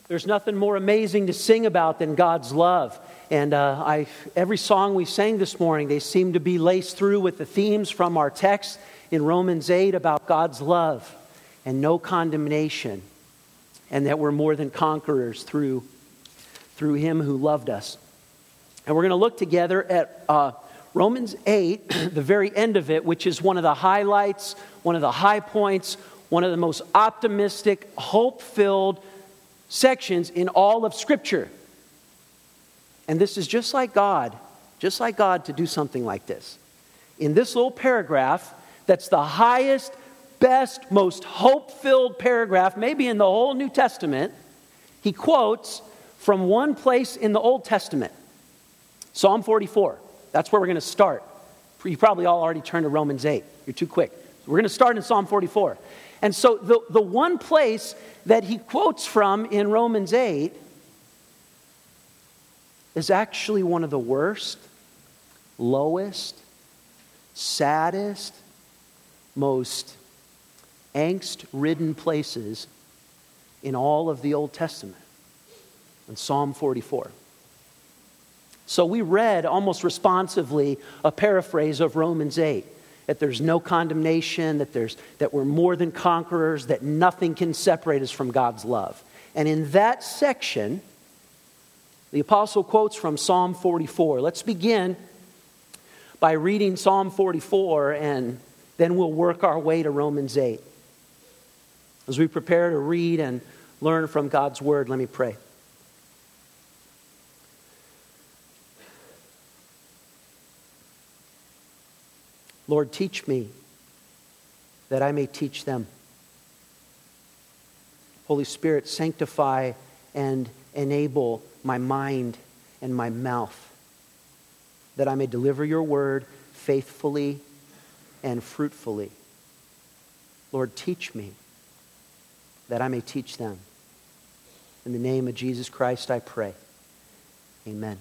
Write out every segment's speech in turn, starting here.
There's nothing more amazing to sing about than God's love. And every song we sang this morning, they seem to be laced through with the themes from our text in Romans 8 about God's love and no condemnation, and that we're more than conquerors through Him who loved us. And we're going to look together at Romans 8, the very end of it, which is one of the highlights, one of the high points, one of the most optimistic, hope-filled sections in all of Scripture. And this is just like God to do something like this. In this little paragraph, that's the highest, best, most hope-filled paragraph, maybe in the whole New Testament, he quotes from one place in the Old Testament, Psalm 44. That's where we're going to start. You probably all already turned to Romans 8. You're too quick. So we're going to start in Psalm 44. And so the one place that he quotes from in Romans 8 is actually one of the worst, lowest, saddest, most angst-ridden places in all of the Old Testament, in Psalm 44. So we read almost responsively a paraphrase of Romans 8. That there's no condemnation, that we're more than conquerors, that nothing can separate us from God's love. And in that section, the apostle quotes from Psalm 44. Let's begin by reading Psalm 44, and then we'll work our way to Romans 8. As we prepare to read and learn from God's word, let me pray. Lord, teach me that I may teach them. Holy Spirit, sanctify and enable my mind and my mouth, that I may deliver your word faithfully and fruitfully. Lord, teach me that I may teach them. In the name of Jesus Christ, I pray. Amen.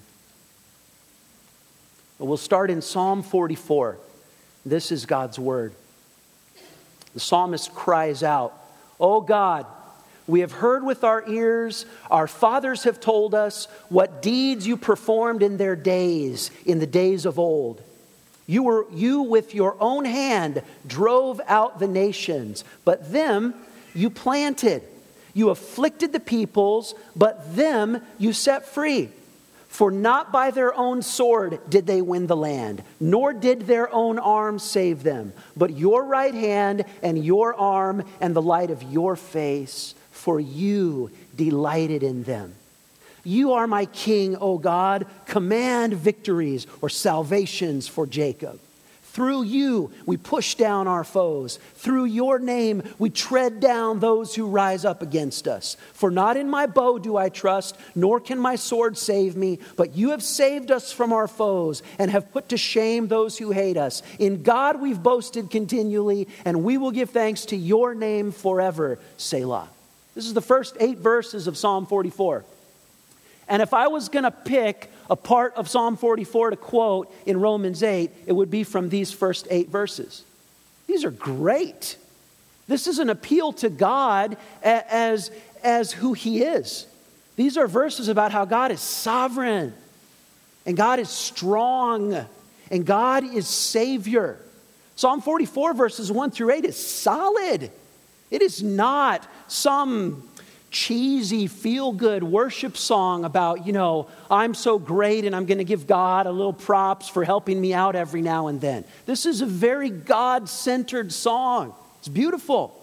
We'll start in Psalm 44. This is God's word. The psalmist cries out, "O God, we have heard with our ears, our fathers have told us what deeds you performed in their days, in the days of old. You with your own hand drove out the nations, but them you planted. You afflicted the peoples, but them you set free. For not by their own sword did they win the land, nor did their own arm save them, but your right hand and your arm and the light of your face, for you delighted in them. You are my king, O God. Command victories or salvations for Jacob. Through you we push down our foes. Through your name we tread down those who rise up against us. For not in my bow do I trust, nor can my sword save me, but you have saved us from our foes and have put to shame those who hate us. In God we've boasted continually, and we will give thanks to your name forever. Selah." This is the first 8 verses of Psalm 44. And if I was going to pick a part of Psalm 44 to quote in Romans 8, it would be from these first 8 verses. These are great. This is an appeal to God as who He is. These are verses about how God is sovereign, and God is strong, and God is Savior. Psalm 44 verses 1 through 8 is solid. It is not some cheesy, feel-good worship song about, I'm so great and I'm going to give God a little props for helping me out every now and then. This is a very God-centered song. It's beautiful.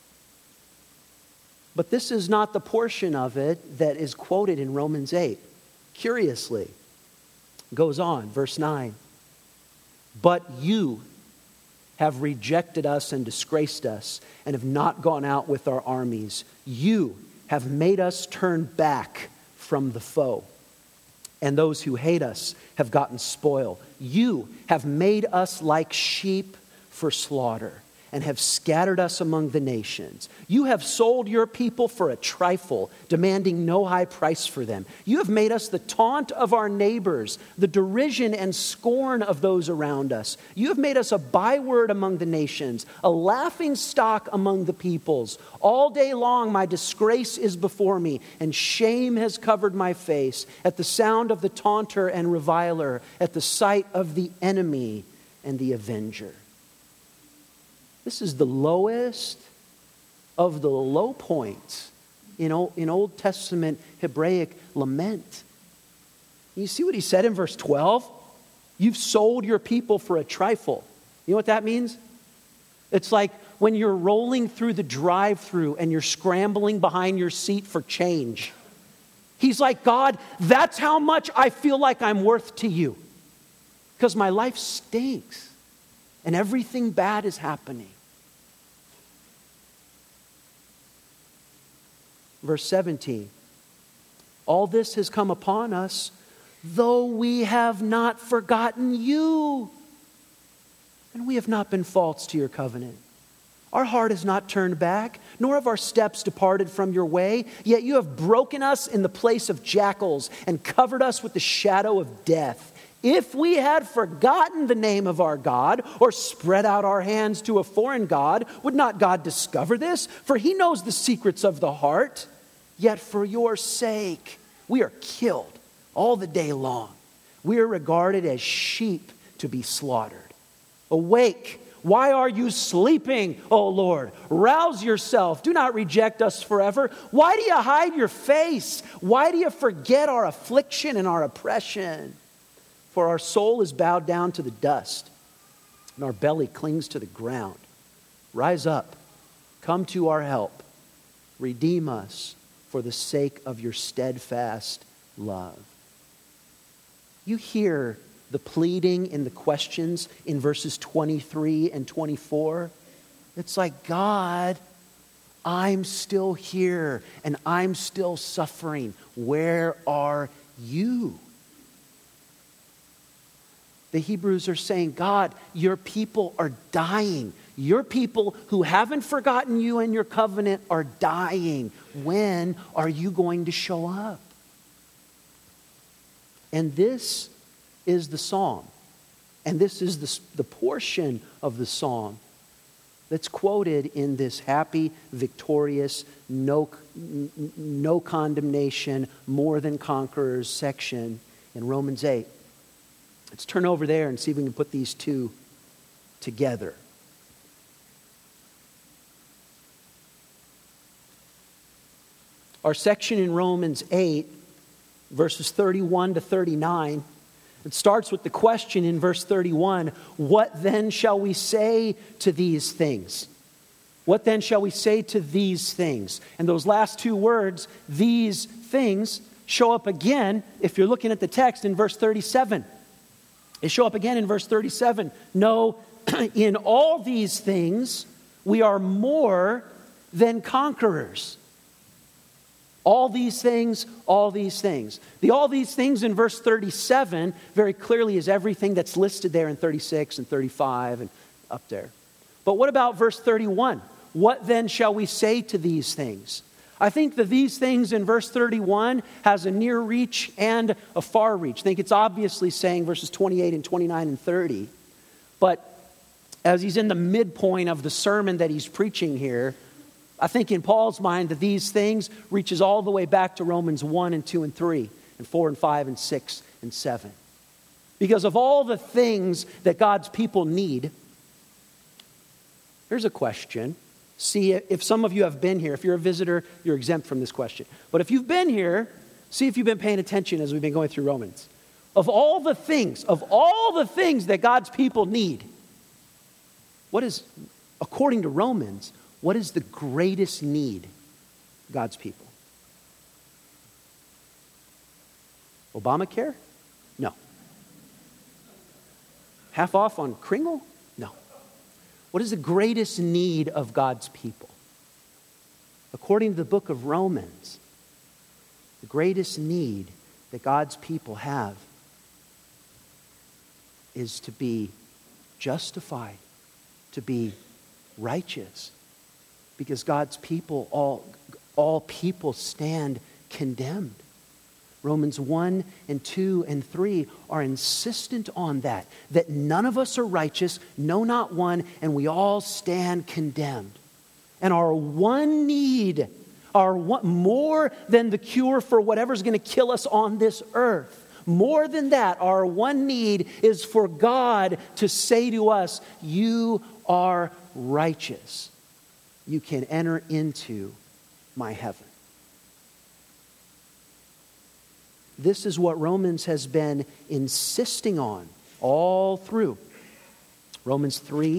But this is not the portion of it that is quoted in Romans 8. Curiously, it goes on, verse 9. "But you have rejected us and disgraced us and have not gone out with our armies. You have made us turn back from the foe, and those who hate us have gotten spoil. You have made us like sheep for slaughter, and have scattered us among the nations. You have sold your people for a trifle, demanding no high price for them. You have made us the taunt of our neighbors, the derision and scorn of those around us. You have made us a byword among the nations, a laughing stock among the peoples. All day long my disgrace is before me, and shame has covered my face at the sound of the taunter and reviler, at the sight of the enemy and the avenger. This is the lowest of the low points in Old Testament Hebraic lament. You see what he said in verse 12? You've sold your people for a trifle. You know what that means? It's like when you're rolling through the drive-thru and you're scrambling behind your seat for change. He's like, God, that's how much I feel like I'm worth to you. Because my life stinks. And everything bad is happening. Verse 17. All this has come upon us, though we have not forgotten you. And we have not been false to your covenant. Our heart has not turned back, nor have our steps departed from your way. Yet you have broken us in the place of jackals and covered us with the shadow of death. If we had forgotten the name of our God or spread out our hands to a foreign god, would not God discover this? For he knows the secrets of the heart. Yet for your sake, we are killed all the day long. We are regarded as sheep to be slaughtered. Awake. Why are you sleeping, O Lord? Rouse yourself. Do not reject us forever. Why do you hide your face? Why do you forget our affliction and our oppression? For our soul is bowed down to the dust, and our belly clings to the ground. Rise up, come to our help. Redeem us for the sake of your steadfast love. You hear the pleading in the questions in verses 23 and 24. It's like, God, I'm still here and I'm still suffering. Where are you? The Hebrews are saying, God, your people are dying. Your people who haven't forgotten you and your covenant are dying. When are you going to show up? And this is the psalm. And this is the portion of the psalm that's quoted in this happy, victorious, no condemnation, more than conquerors section in Romans 8. Let's turn over there and see if we can put these two together. Our section in Romans 8, verses 31 to 39, it starts with the question in verse 31, what then shall we say to these things? What then shall we say to these things? And those last two words, these things, show up again, if you're looking at the text, in verse 37. They show up again in verse 37. No, in all these things, we are more than conquerors. All these things, all these things. The all these things in verse 37 very clearly is everything that's listed there in 36 and 35 and up there. But what about verse 31? What then shall we say to these things? I think that these things in verse 31 has a near reach and a far reach. I think it's obviously saying verses 28 and 29 and 30. But as he's in the midpoint of the sermon that he's preaching here, I think in Paul's mind that these things reaches all the way back to Romans 1 and 2 and 3 and 4 and 5 and 6 and 7. Because of all the things that God's people need, here's a question. See, if some of you have been here, if you're a visitor, you're exempt from this question. But if you've been here, see if you've been paying attention as we've been going through Romans. Of all the things that God's people need, what is, according to Romans, what is the greatest need of God's people? Obamacare? No. Half off on Kringle? No. What is the greatest need of God's people? According to the book of Romans, the greatest need that God's people have is to be justified, to be righteous. Because God's people, all people stand condemned. Romans 1 and 2 and 3 are insistent on that none of us are righteous, no, not one, and we all stand condemned. And our one need, more than the cure for whatever's going to kill us on this earth, more than that, our one need is for God to say to us, you are righteous. You can enter into my heaven. This is what Romans has been insisting on all through. Romans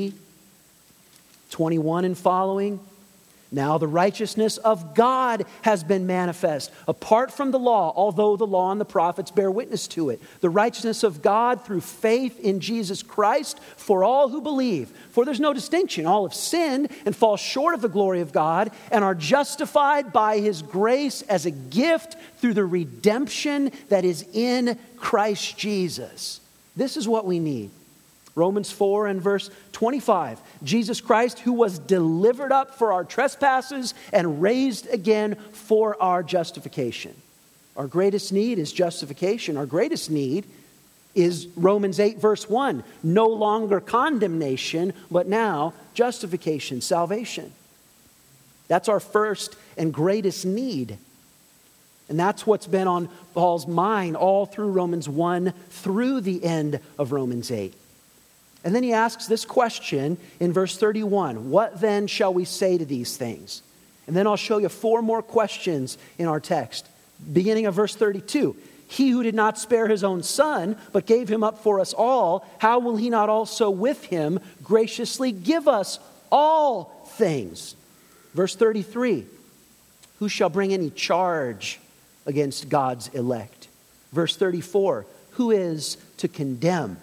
3:21 and following. Now the righteousness of God has been manifest, apart from the law, although the law and the prophets bear witness to it. The righteousness of God through faith in Jesus Christ for all who believe. For there's no distinction. All have sinned and fall short of the glory of God and are justified by His grace as a gift through the redemption that is in Christ Jesus. This is what we need. Romans 4 and verse 25. Jesus Christ, who was delivered up for our trespasses and raised again for our justification. Our greatest need is justification. Our greatest need is Romans 8 verse 1. No longer condemnation, but now justification, salvation. That's our first and greatest need. And that's what's been on Paul's mind all through Romans 1 through the end of Romans 8. And then he asks this question in verse 31. What then shall we say to these things? And then I'll show you 4 more questions in our text. Beginning of verse 32. He who did not spare his own son, but gave him up for us all, how will he not also with him graciously give us all things? Verse 33. Who shall bring any charge against God's elect? Verse 34. Who is to condemn?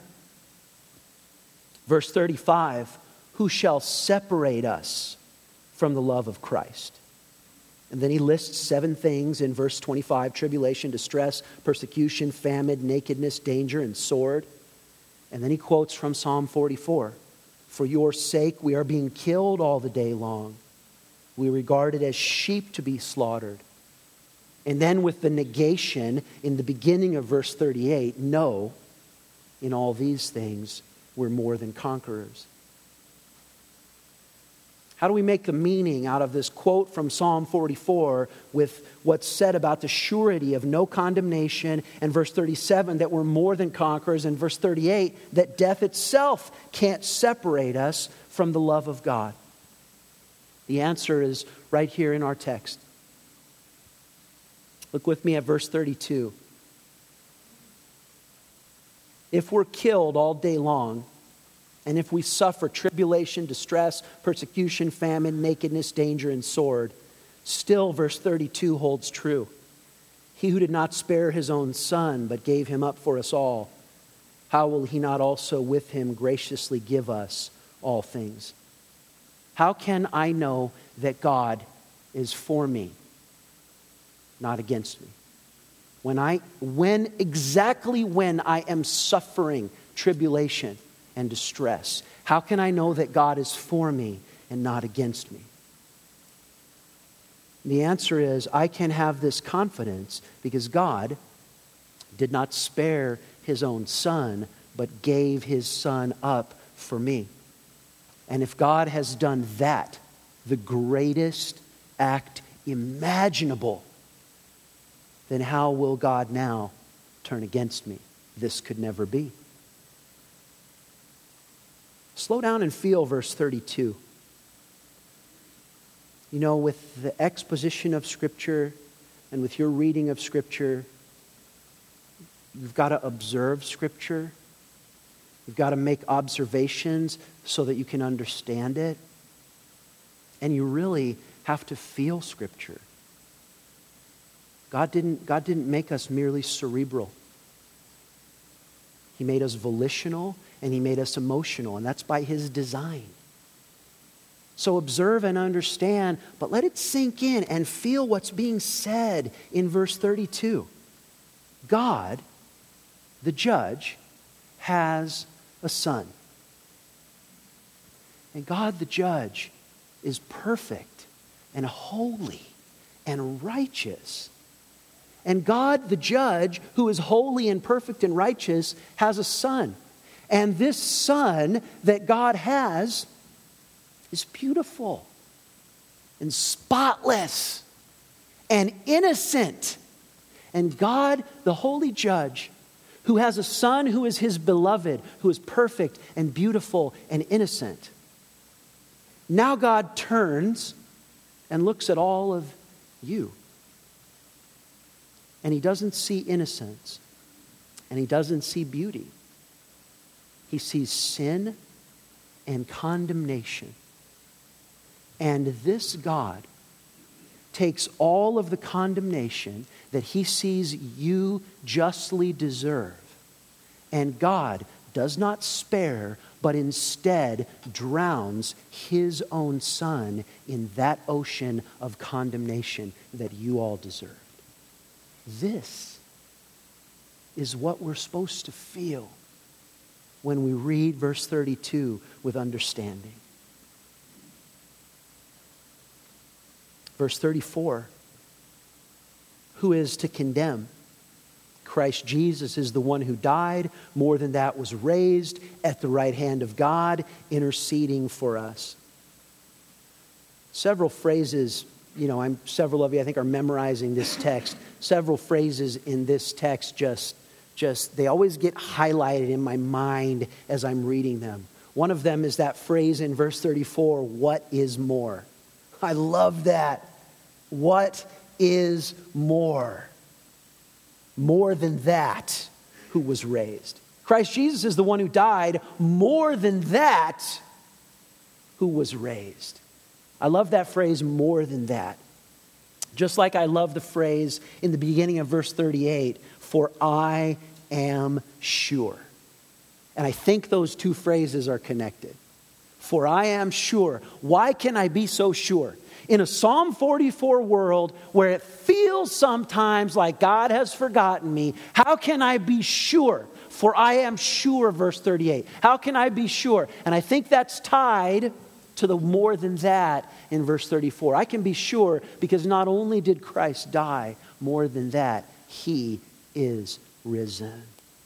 Verse 35, who shall separate us from the love of Christ? And then he lists 7 things in verse 25, tribulation, distress, persecution, famine, nakedness, danger, and sword. And then he quotes from Psalm 44, for your sake we are being killed all the day long. We are regarded as sheep to be slaughtered. And then with the negation in the beginning of verse 38, no, in all these things we're more than conquerors. How do we make the meaning out of this quote from Psalm 44 with what's said about the surety of no condemnation, and verse 37 that we're more than conquerors, and verse 38 that death itself can't separate us from the love of God? The answer is right here in our text. Look with me at verse 32. If we're killed all day long, and if we suffer tribulation, distress, persecution, famine, nakedness, danger, and sword, still verse 32 holds true. He who did not spare his own son, but gave him up for us all, how will he not also with him graciously give us all things? How can I know that God is for me, not against me? When I am suffering tribulation and distress, how can I know that God is for me and not against me? The answer is I can have this confidence because God did not spare His own Son, but gave His Son up for me. And if God has done that, the greatest act imaginable, then how will God now turn against me? This could never be. Slow down and feel verse 32. You know, with the exposition of Scripture and with your reading of Scripture, you've got to observe Scripture. You've got to make observations so that you can understand it. And you really have to feel Scripture. God didn't make us merely cerebral. He made us volitional and He made us emotional, and that's by His design. So observe and understand, but let it sink in and feel what's being said in verse 32. God, the judge, has a son. And God the judge is perfect and holy and righteous. And God the judge, who is holy and perfect and righteous, has a son. And this son that God has is beautiful and spotless and innocent. And God, the holy judge, who has a son who is his beloved, who is perfect and beautiful and innocent. Now God turns and looks at all of you. And he doesn't see innocence. And he doesn't see beauty. He sees sin and condemnation. And this God takes all of the condemnation that he sees you justly deserve. And God does not spare, but instead drowns his own son in that ocean of condemnation that you all deserve. This is what we're supposed to feel when we read verse 32 with understanding. Verse 34, who is to condemn? Christ Jesus is the one who died, more than that was raised at the right hand of God, interceding for us. Several phrases, several of you I think are memorizing this text. Several phrases in this text just they always get highlighted in my mind as I'm reading them. One of them is that phrase in verse 34, what is more? I love that. What is more? More than that, who was raised. Christ Jesus is the one who died. More than that, who was raised. I love that phrase, more than that. Just like I love the phrase in the beginning of verse 38, for I am sure. And I think those two phrases are connected. For I am sure. Why can I be so sure? In a Psalm 44 world where it feels sometimes like God has forgotten me, how can I be sure? For I am sure, verse 38. How can I be sure? And I think that's tied to the more than that in verse 34. I can be sure because not only did Christ die, more than that, he is risen.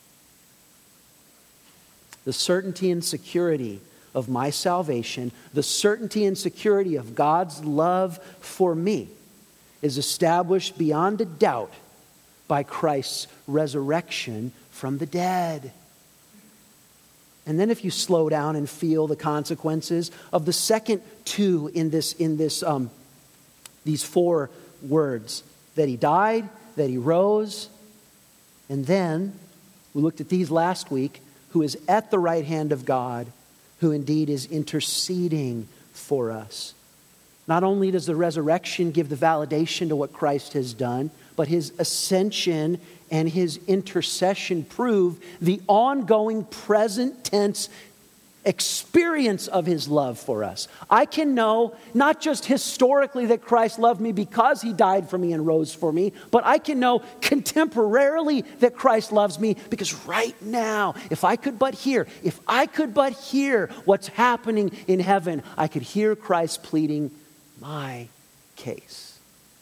The certainty and security of my salvation, the certainty and security of God's love for me is established beyond a doubt by Christ's resurrection from the dead. And then if you slow down and feel the consequences of the second two in these four words, that he died, that he rose, and then we looked at these last week, who is at the right hand of God, who indeed is interceding for us. Not only does the resurrection give the validation to what Christ has done, but his ascension and his intercession prove the ongoing present tense experience of his love for us. I can know not just historically that Christ loved me because he died for me and rose for me, but I can know contemporarily that Christ loves me because right now, if I could but hear what's happening in heaven, I could hear Christ pleading my case.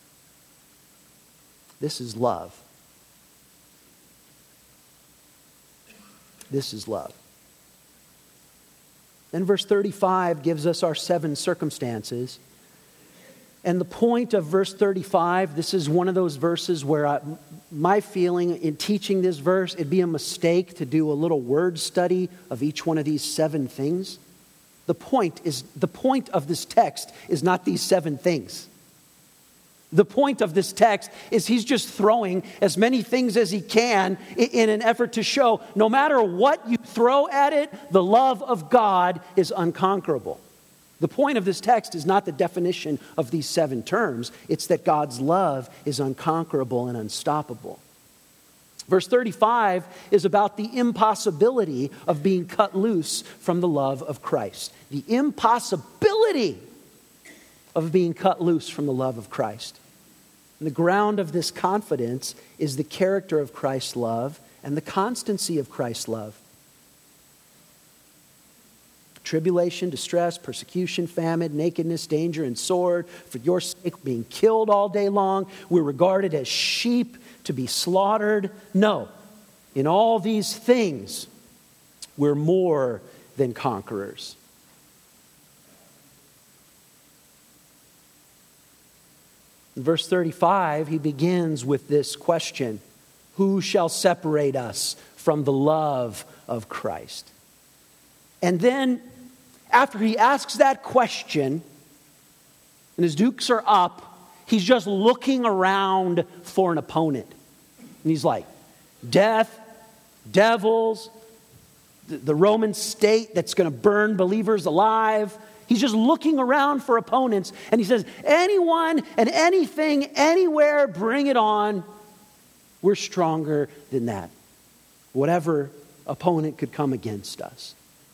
This is love. This is love. Then verse 35 gives us our 7 circumstances. And the point of verse 35, this is one of those verses where my feeling in teaching this verse, it'd be a mistake to do a little word study of each one of these 7 things. The point of this text is not these 7 things. The point of this text is he's just throwing as many things as he can in an effort to show no matter what you throw at it, the love of God is unconquerable. The point of this text is not the definition of these 7 terms. It's that God's love is unconquerable and unstoppable. Verse 35 is about the impossibility of being cut loose from the love of Christ. The impossibility of being cut loose from the love of Christ. And the ground of this confidence is the character of Christ's love and the constancy of Christ's love. tribulation, distress, persecution, famine, nakedness, danger, and sword. For your sake, being killed all day long. We're regarded as sheep to be slaughtered. No, in all these things, we're more than conquerors. In verse 35, he begins with this question: who shall separate us from the love of Christ? And then, after he asks that question, and his dukes are up, he's just looking around for an opponent. And he's like, death, devils, the Roman state that's going to burn believers alive. He's just looking around for opponents. And he says, anyone and anything, anywhere, bring it on. We're stronger than that. Whatever opponent could come against us.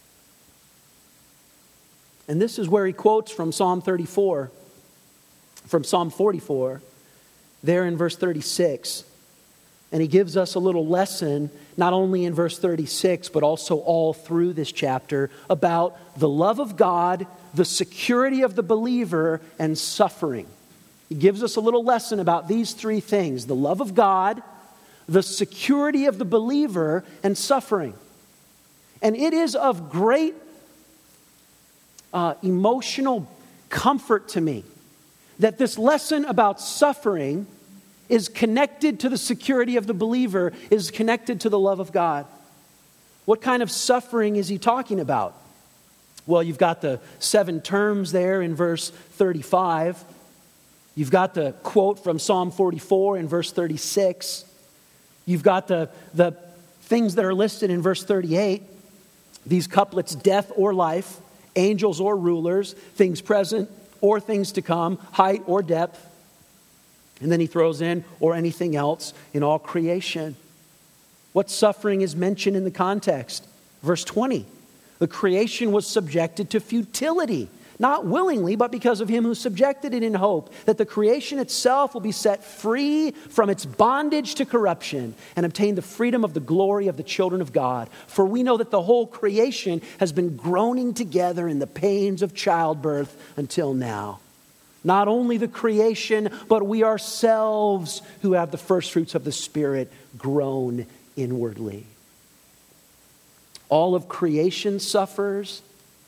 And this is where he quotes from Psalm 44, from Psalm 44, there in verse 36. And he gives us a little lesson, not only in verse 36, but also all through this chapter, about the love of God, the security of the believer, and suffering. He gives us a little lesson about these three things: the love of God, the security of the believer, and suffering. And it is of great emotional comfort to me that this lesson about suffering is connected to the security of the believer, is connected to the love of God. What kind of suffering is he talking about? Well, you've got the 7 terms there in verse 35. You've got the quote from Psalm 44 in verse 36. You've got the things that are listed in verse 38. These couplets: death or life, angels or rulers, things present or things to come, height or depth. And then he throws in, or anything else in all creation. What suffering is mentioned in the context? Verse 20. The creation was subjected to futility, not willingly, but because of him who subjected it, in hope that the creation itself will be set free from its bondage to corruption and obtain the freedom of the glory of the children of God. For we know that the whole creation has been groaning together in the pains of childbirth until now. Not only the creation, but we ourselves who have the first fruits of the Spirit groan inwardly. All of creation suffers.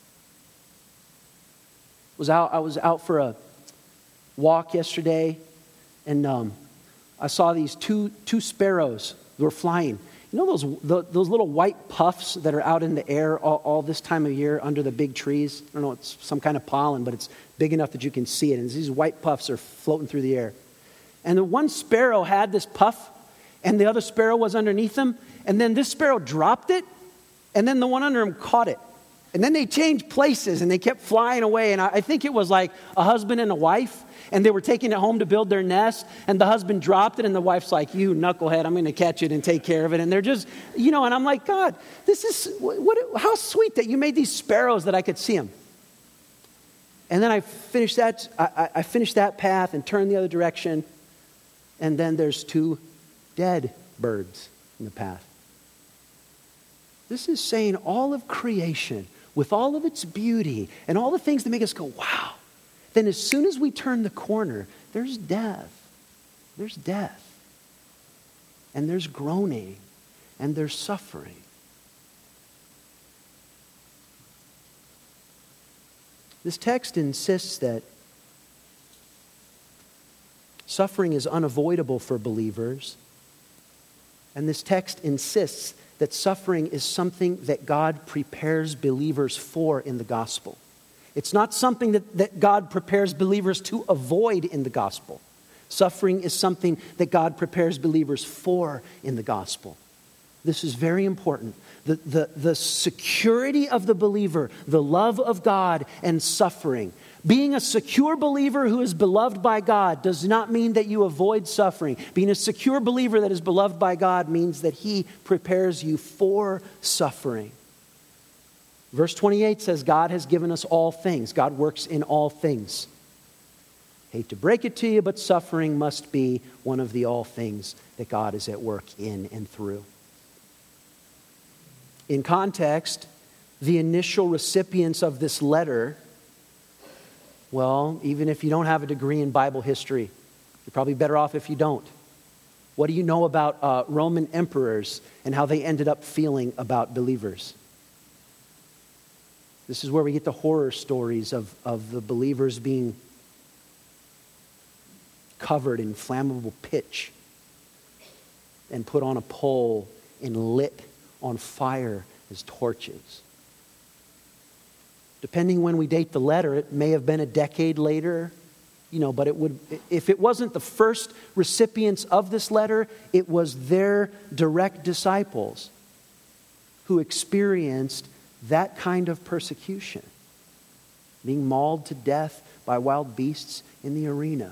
I was out for a walk yesterday, and I saw these two sparrows that were flying. You know those little white puffs that are out in the air all this time of year under the big trees? I don't know, it's some kind of pollen, but it's big enough that you can see it. And these white puffs are floating through the air. And the one sparrow had this puff, and the other sparrow was underneath him. And then this sparrow dropped it, and then the one under him caught it. And then they changed places, and they kept flying away. And I think it was like a husband and a wife, and they were taking it home to build their nest, and the husband dropped it, and the wife's like, "You knucklehead, I'm going to catch it and take care of it." And they're just, and I'm like, God, this is, how sweet that you made these sparrows that I could see them. And then I finished that path and turned the other direction, and then there's 2 dead birds in the path. This is saying all of creation, with all of its beauty and all the things that make us go, wow. Then as soon as we turn the corner, there's death. There's death. And there's groaning. And there's suffering. This text insists that suffering is unavoidable for believers. And this text insists that suffering is something that God prepares believers for in the gospel. It's not something that God prepares believers to avoid in the gospel. Suffering is something that God prepares believers for in the gospel. This is very important. The security of the believer, the love of God, and suffering. Being a secure believer who is beloved by God does not mean that you avoid suffering. Being a secure believer that is beloved by God means that He prepares you for suffering. Verse 28 says God has given us all things. God works in all things. Hate to break it to you, but suffering must be one of the all things that God is at work in and through. In context, the initial recipients of this letter, well, even if you don't have a degree in Bible history, you're probably better off if you don't. What do you know about Roman emperors and how they ended up feeling about believers? This is where we get the horror stories of the believers being covered in flammable pitch and put on a pole and lit on fire as torches. Depending when we date the letter, it may have been a decade later, but if it wasn't the first recipients of this letter, it was their direct disciples who experienced that kind of persecution, being mauled to death by wild beasts in the arena.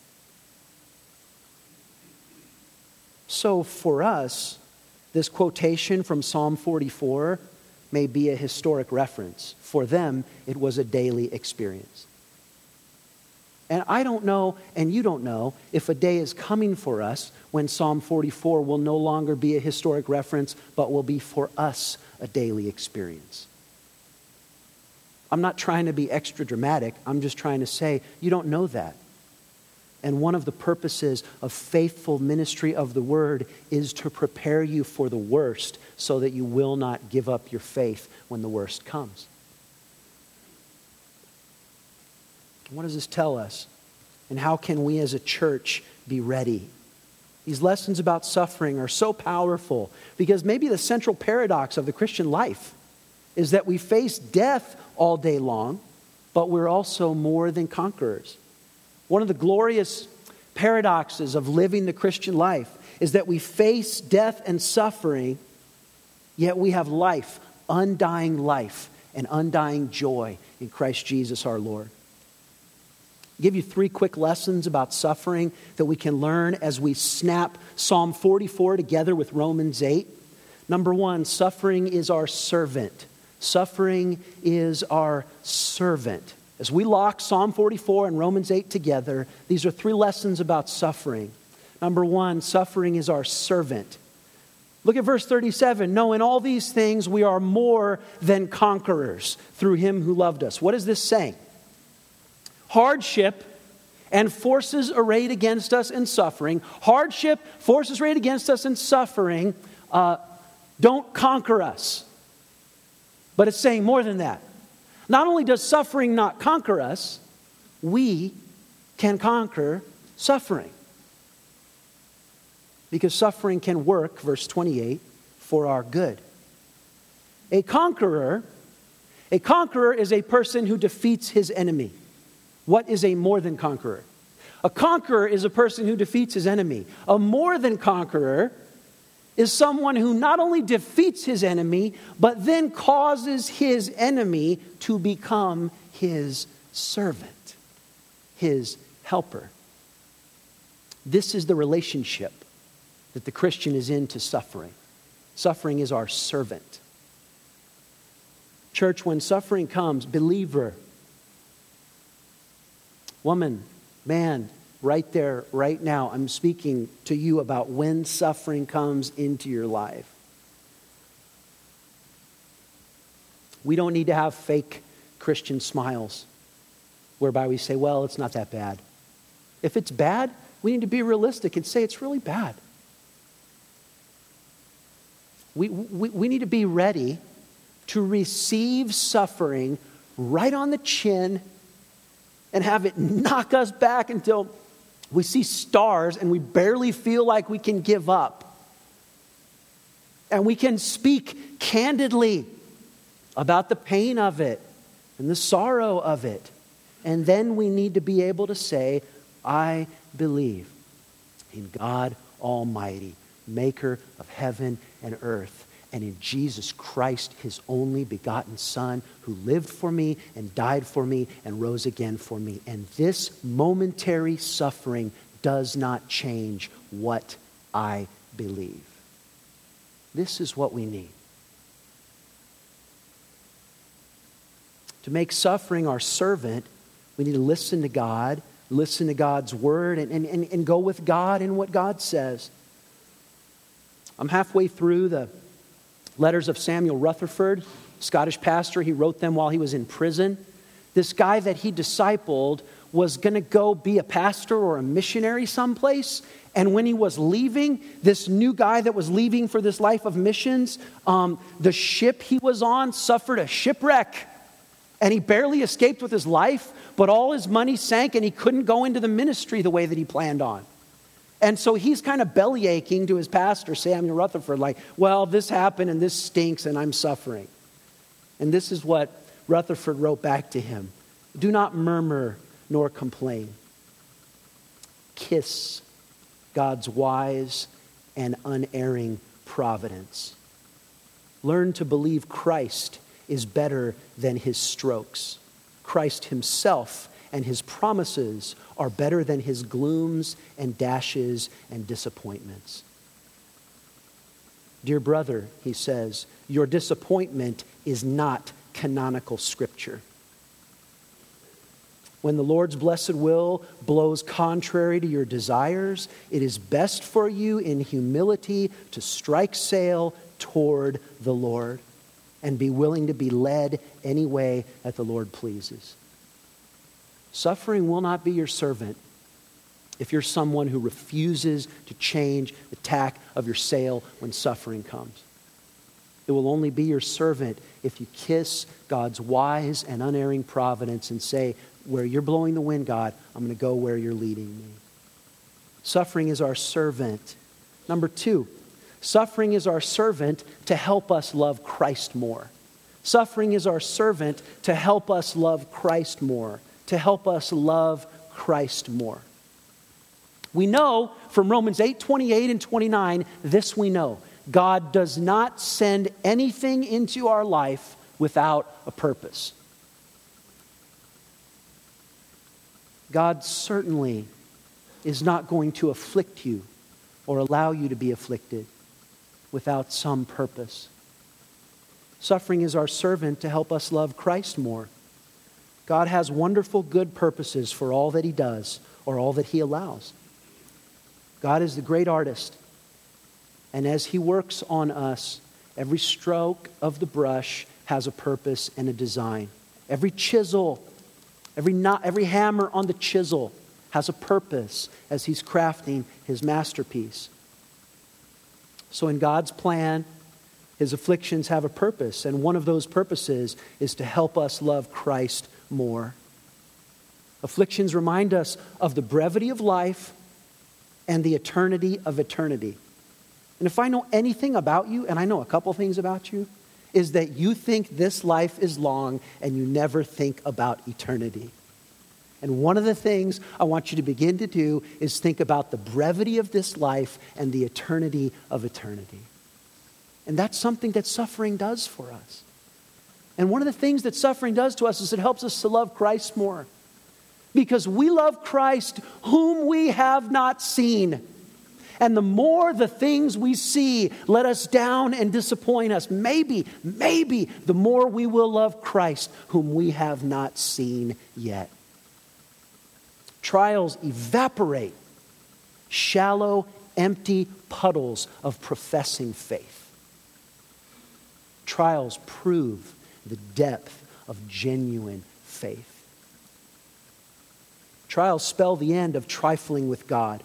So for us, this quotation from Psalm 44 may be a historic reference. For them, it was a daily experience. And I don't know, and you don't know, if a day is coming for us when Psalm 44 will no longer be a historic reference, but will be for us a daily experience. I'm not trying to be extra dramatic. I'm just trying to say, you don't know that. And one of the purposes of faithful ministry of the word is to prepare you for the worst so that you will not give up your faith when the worst comes. What does this tell us? And how can we as a church be ready? These lessons about suffering are so powerful because maybe the central paradox of the Christian life is that we face death all day long, but we're also more than conquerors. One of the glorious paradoxes of living the Christian life is that we face death and suffering, yet we have life, undying life, and undying joy in Christ Jesus our Lord. I'll give you 3 quick lessons about suffering that we can learn as we snap Psalm 44 together with Romans 8. Number 1, suffering is our servant. Suffering is our servant. As we lock Psalm 44 and Romans 8 together, these are 3 lessons about suffering. Number 1, suffering is our servant. Look at verse 37. No, in all these things we are more than conquerors through him who loved us. What is this saying? Hardship and forces arrayed against us in suffering. Hardship, forces arrayed against us in suffering don't conquer us. But it's saying more than that. Not only does suffering not conquer us, we can conquer suffering. Because suffering can work, verse 28, for our good. A conqueror is a person who defeats his enemy. What is a more than conqueror? A conqueror is a person who defeats his enemy. A more than conqueror is someone who not only defeats his enemy, but then causes his enemy to become his servant, his helper. This is the relationship that the Christian is in to suffering. Suffering is our servant. Church, when suffering comes, believer, woman, man, right there, right now, I'm speaking to you about when suffering comes into your life. We don't need to have fake Christian smiles whereby we say, well, it's not that bad. If it's bad, we need to be realistic and say it's really bad. We need to be ready to receive suffering right on the chin and have it knock us back until we see stars and we barely feel like we can give up. And we can speak candidly about the pain of it and the sorrow of it. And then we need to be able to say, I believe in God Almighty, maker of heaven and earth, and in Jesus Christ, his only begotten Son, who lived for me and died for me and rose again for me. And this momentary suffering does not change what I believe. This is what we need. To make suffering our servant, we need to listen to God, listen to God's word, and go with God in what God says. I'm halfway through the letters of Samuel Rutherford. Scottish pastor. He wrote them while he was in prison. This guy that he discipled was going to go be a pastor or a missionary someplace. And when he was leaving, this new guy that was leaving for this life of missions, the ship he was on suffered a shipwreck. And he barely escaped with his life, but all his money sank and he couldn't go into the ministry the way that he planned on. And so he's kind of belly aching to his pastor, Samuel Rutherford, like, well, this happened and this stinks and I'm suffering. And this is what Rutherford wrote back to him. Do not murmur nor complain. Kiss God's wise and unerring providence. Learn to believe Christ is better than his strokes. Christ himself and his promises are better than his glooms and dashes and disappointments. Dear brother, he says, your disappointment is not canonical scripture. When the Lord's blessed will blows contrary to your desires, it is best for you in humility to strike sail toward the Lord and be willing to be led any way that the Lord pleases. Suffering will not be your servant if you're someone who refuses to change the tack of your sail when suffering comes. It will only be your servant if you kiss God's wise and unerring providence and say, where you're blowing the wind, God, I'm going to go where you're leading me. Suffering is our servant. Number 2, suffering is our servant to help us love Christ more. Suffering is our servant to help us love Christ more. To help us love Christ more. We know from Romans 8:28 and 29, this we know. God does not send anything into our life without a purpose. God certainly is not going to afflict you or allow you to be afflicted without some purpose. Suffering is our servant to help us love Christ more. God has wonderful good purposes for all that he does or all that he allows. God is the great artist. And as he works on us, every stroke of the brush has a purpose and a design. Every chisel, every hammer on the chisel has a purpose as he's crafting his masterpiece. So in God's plan, his afflictions have a purpose, and one of those purposes is to help us love Christ more. Afflictions remind us of the brevity of life and the eternity of eternity. And if I know anything about you, and I know a couple things about you, is that you think this life is long and you never think about eternity. And one of the things I want you to begin to do is think about the brevity of this life and the eternity of eternity. And that's something that suffering does for us. And one of the things that suffering does to us is it helps us to love Christ more. Because we love Christ whom we have not seen. And the more the things we see let us down and disappoint us, maybe the more we will love Christ whom we have not seen yet. Trials evaporate shallow, empty puddles of professing faith. Trials prove the depth of genuine faith. Trials spell the end of trifling with God.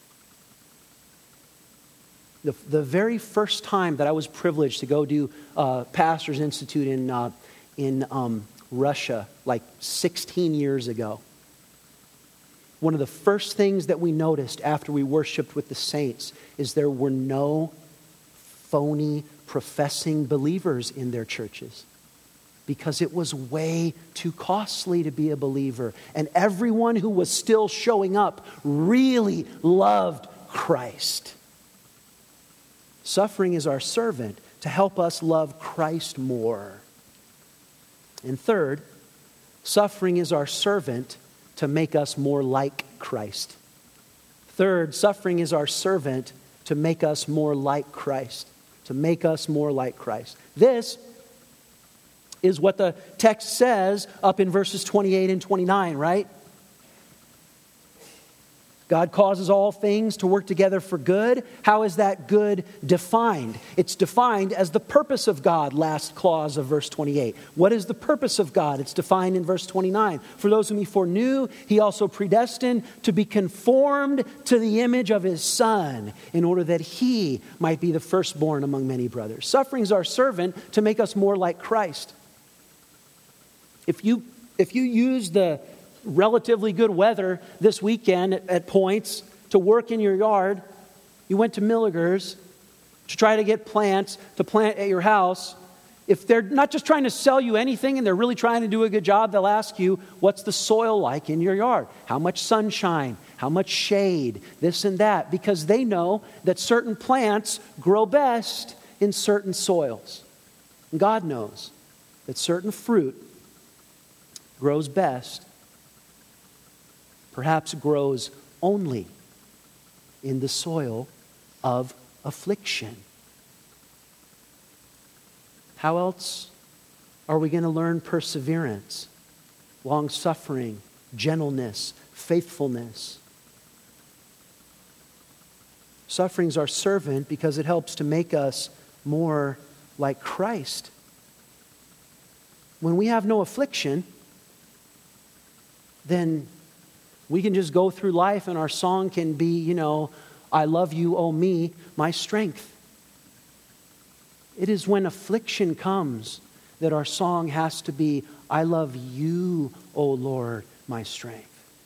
The very first time that I was privileged to go do Pastor's Institute in Russia, like 16 years ago, one of the first things that we noticed after we worshiped with the saints is there were no phony professing believers in their churches because it was way too costly to be a believer. And everyone who was still showing up really loved Christ. Suffering is our servant to help us love Christ more. And third, suffering is our servant to make us more like Christ. Third, suffering is our servant to make us more like Christ. To make us more like Christ. This is what the text says up in verses 28 and 29, right? God causes all things to work together for good. How is that good defined? It's defined as the purpose of God, last clause of verse 28. What is the purpose of God? It's defined in verse 29. For those whom he foreknew, he also predestined to be conformed to the image of his Son, in order that he might be the firstborn among many brothers. Suffering is our servant to make us more like Christ. If you use the relatively good weather this weekend at points to work in your yard, you went to Milligers to try to get plants to plant at your house, if they're not just trying to sell you anything and they're really trying to do a good job, they'll ask you, what's the soil like in your yard? How much sunshine? How much shade? This and that. Because they know that certain plants grow best in certain soils. And God knows that certain fruit grows best, perhaps grows only in the soil of affliction. How else are we going to learn perseverance, long-suffering, gentleness, faithfulness? Suffering's our servant because it helps to make us more like Christ. When we have no affliction, then we can just go through life and our song can be, I love you, O me, my strength. It is when affliction comes that our song has to be, I love you, O Lord, my strength.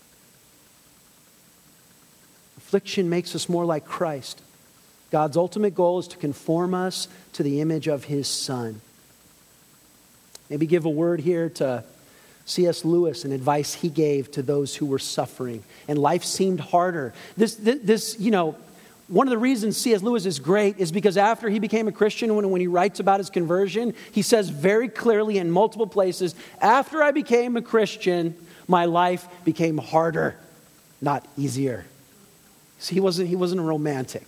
Affliction makes us more like Christ. God's ultimate goal is to conform us to the image of his Son. Maybe give a word here to C.S. Lewis and advice he gave to those who were suffering and life seemed harder. One of the reasons C.S. Lewis is great is because after he became a Christian, when he writes about his conversion, he says very clearly in multiple places, after I became a Christian, my life became harder, not easier. See, he wasn't a romantic.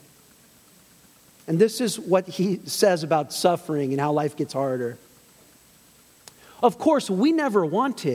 And this is what he says about suffering and how life gets harder. Of course, we never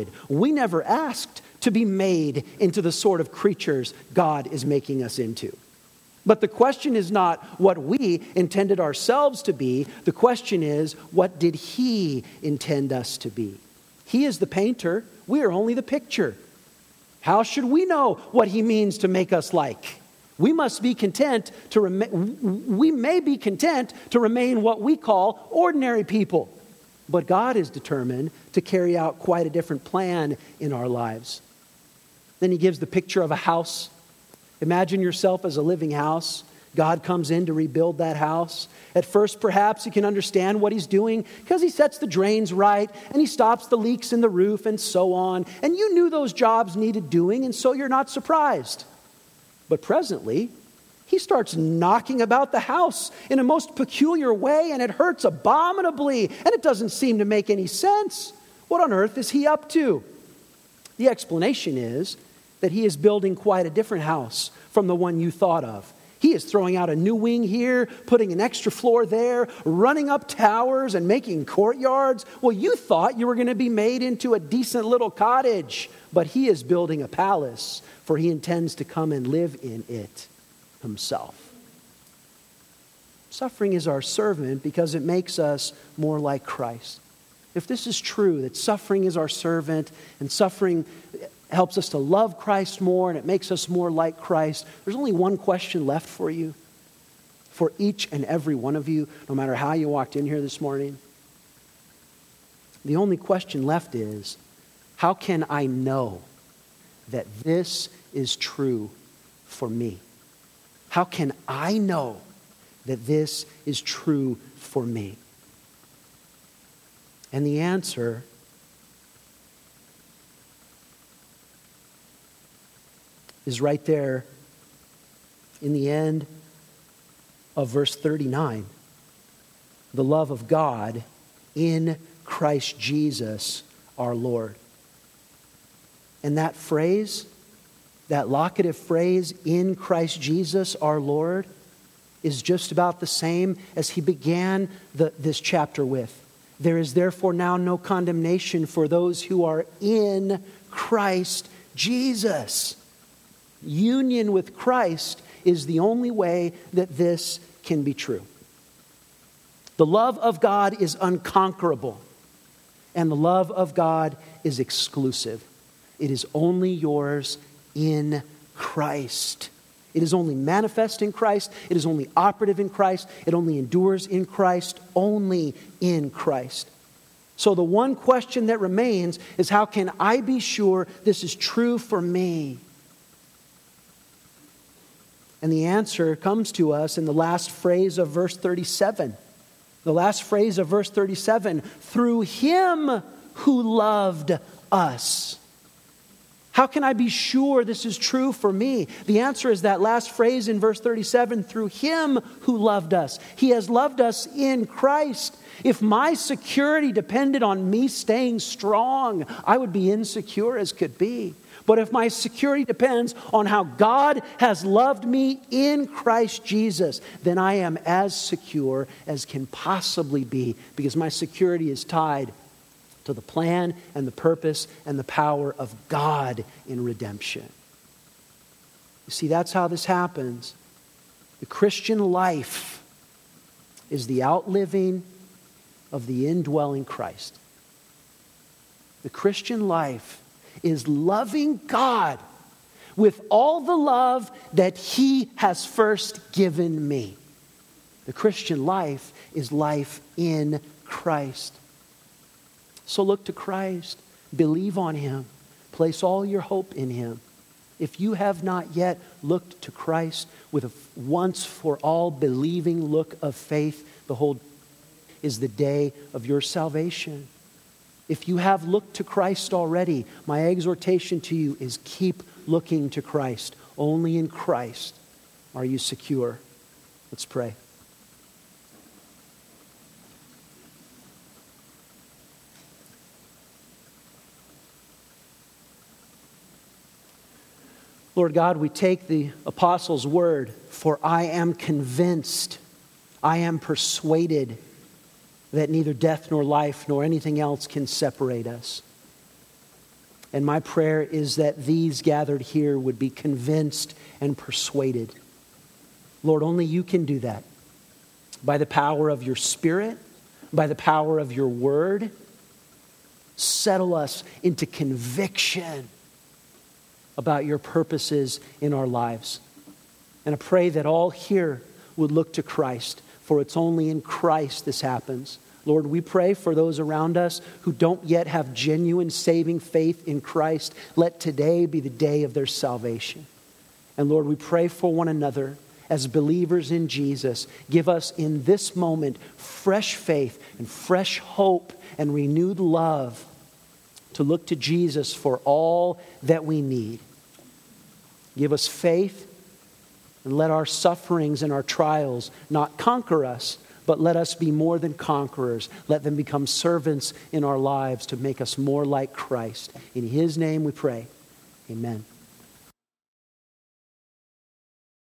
asked to be made into the sort of creatures God is making us into. But the question is not what we intended ourselves to be. The question is, what did he intend us to be? He is the painter. We are only the picture. How should we know what he means to make us like? We must be content we may be content to remain what we call ordinary people. But God is determined to carry out quite a different plan in our lives. Then he gives the picture of a house. Imagine yourself as a living house. God comes in to rebuild that house. At first, perhaps you can understand what he's doing because he sets the drains right and he stops the leaks in the roof and so on. And you knew those jobs needed doing, and so you're not surprised. But presently, he starts knocking about the house in a most peculiar way, and it hurts abominably, and it doesn't seem to make any sense. What on earth is he up to? The explanation is that he is building quite a different house from the one you thought of. He is throwing out a new wing here, putting an extra floor there, running up towers and making courtyards. Well, you thought you were going to be made into a decent little cottage, but he is building a palace, for he intends to come and live in it himself. Suffering is our servant because it makes us more like Christ. If this is true, that suffering is our servant and suffering helps us to love Christ more and it makes us more like Christ, there's only one question left for you, for each and every one of you, no matter how you walked in here this morning. The only question left is, how can I know that this is true for me? How can I know that this is true for me? And the answer is right there in the end of verse 39. The love of God in Christ Jesus our Lord. And that phrase, that locative phrase, in Christ Jesus our Lord, is just about the same as he began this chapter with. There is therefore now no condemnation for those who are in Christ Jesus. Union with Christ is the only way that this can be true. The love of God is unconquerable, and the love of God is exclusive. It is only yours in Christ. It is only manifest in Christ. It is only operative in Christ. It only endures in Christ, only in Christ. So the one question that remains is, how can I be sure this is true for me? And the answer comes to us in the last phrase of verse 37. The last phrase of verse 37, through Him who loved us. How can I be sure this is true for me? The answer is that last phrase in verse 37, through Him who loved us. He has loved us in Christ. If my security depended on me staying strong, I would be insecure as could be. But if my security depends on how God has loved me in Christ Jesus, then I am as secure as can possibly be, because my security is tied to the plan and the purpose and the power of God in redemption. You see, that's how this happens. The Christian life is the outliving of the indwelling Christ. The Christian life is loving God with all the love that He has first given me. The Christian life is life in Christ. So look to Christ. Believe on Him. Place all your hope in Him. If you have not yet looked to Christ with a once for all believing look of faith, behold, is the day of your salvation. If you have looked to Christ already, my exhortation to you is keep looking to Christ. Only in Christ are you secure. Let's pray. Lord God, we take the apostle's word, for I am convinced, I am persuaded that neither death nor life nor anything else can separate us. And my prayer is that these gathered here would be convinced and persuaded. Lord, only you can do that. By the power of your Spirit, by the power of your word, settle us into conviction about your purposes in our lives. And I pray that all here would look to Christ, for it's only in Christ this happens. Lord, we pray for those around us who don't yet have genuine saving faith in Christ. Let today be the day of their salvation. And Lord, we pray for one another as believers in Jesus. Give us in this moment fresh faith and fresh hope and renewed love to look to Jesus for all that we need. Give us faith, and let our sufferings and our trials not conquer us, but let us be more than conquerors. Let them become servants in our lives to make us more like Christ. In His name we pray. Amen.